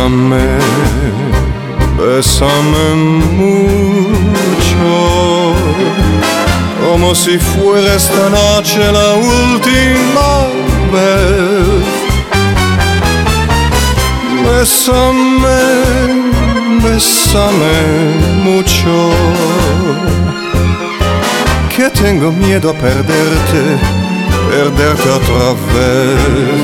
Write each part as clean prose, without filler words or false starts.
Bésame, bésame mucho, como si fuera esta noche la última vez. Bésame, bésame mucho, que tengo miedo a perderte otra vez.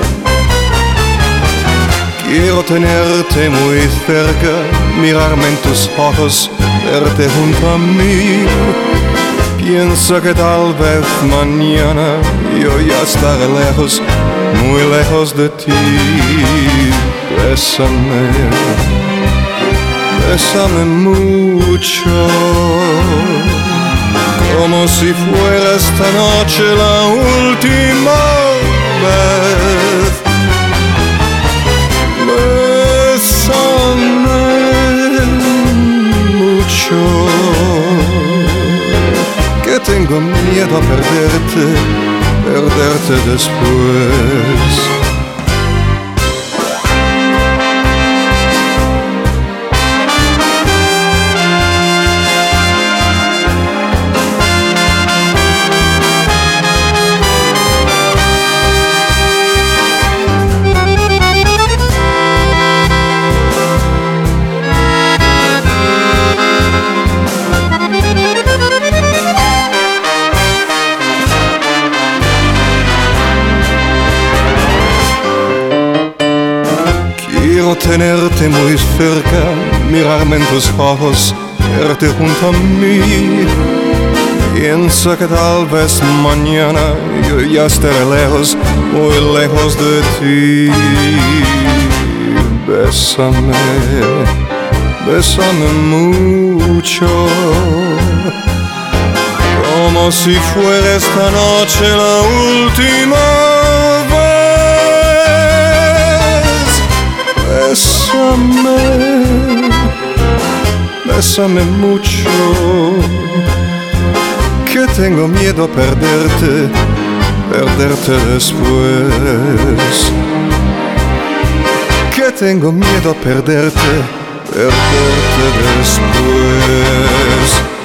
Quiero tenerte muy cerca, mirarme en tus ojos, verte junto a mí. Piensa que tal vez mañana yo ya estaré lejos, muy lejos de ti. Bésame, bésame mucho, como si fuera esta noche la última vez. Bésame mucho, que tengo miedo a perderte después. Quiero tenerte muy cerca, mirarme en tus ojos, verte junto a mí. Piensa que tal vez mañana yo ya estaré lejos, muy lejos de ti. Bésame, bésame mucho, como si fuera esta noche la última vez. Bésame, bésame mucho, que tengo miedo a perderte después. Que tengo miedo a perderte después.